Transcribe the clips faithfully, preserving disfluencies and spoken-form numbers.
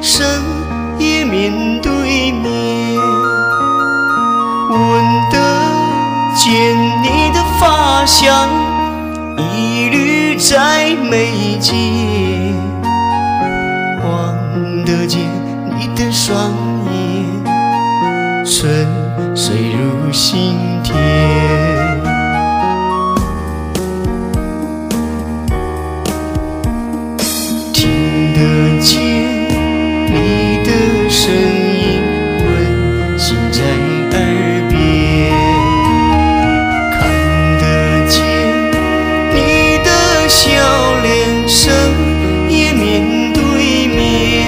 深夜面对面，闻得见你的发香，一缕在眉间，望得见你的双眼，春水入心田。听得见你的声音，温馨在耳边，看得见你的笑脸，深夜面对面，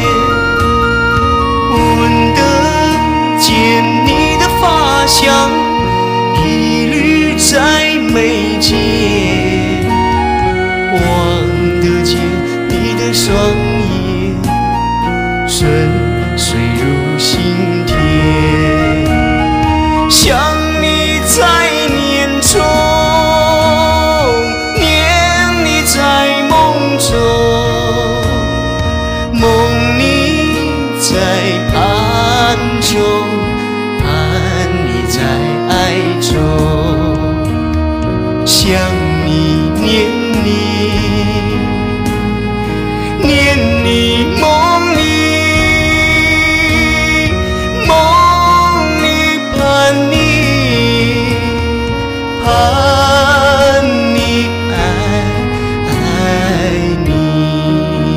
闻得见你的发香，一缕在眉间，望得见你的双眼，春水入心田。想你在念中，念你在梦中，梦你在盼中，盼你在爱中，想你念你念你梦你梦你盼你盼你爱爱你。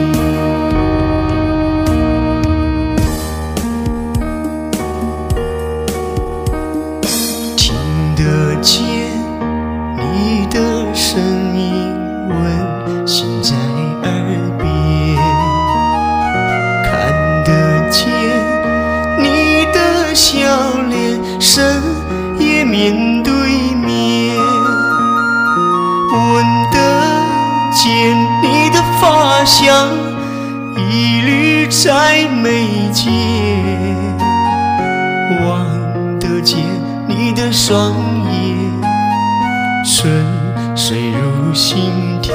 听得见你的声音，温馨在耳边，看得见你的笑脸，深夜面对面，闻得见你的发香，一缕在眉间，望得见你的双眼，春水入心田。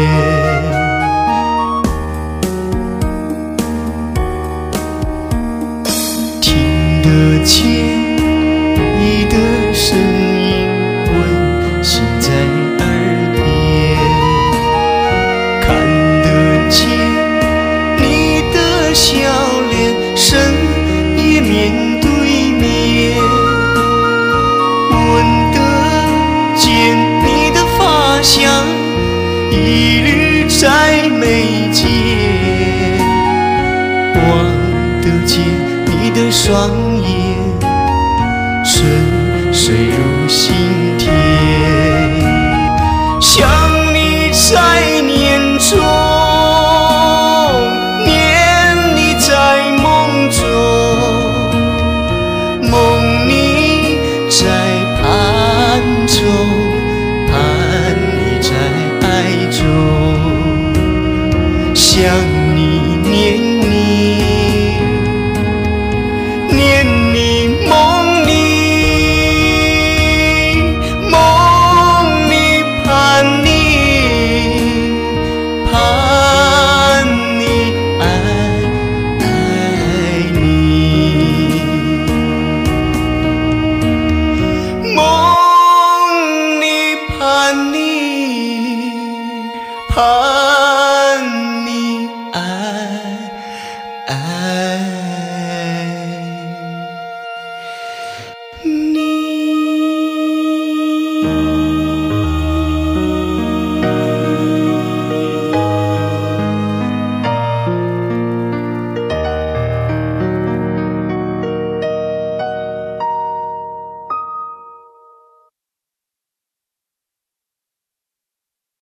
听得见你的声音，温馨在耳边，看得见你的笑脸，深夜面对面，闻得见你的发香，一缕在眉间，望得见你的双眼，春水入心田。想你在念中，念你在梦中，梦你在盼中，盼你在爱中，想你念你念你梦你梦你盼你盼你爱爱你，梦你盼你盼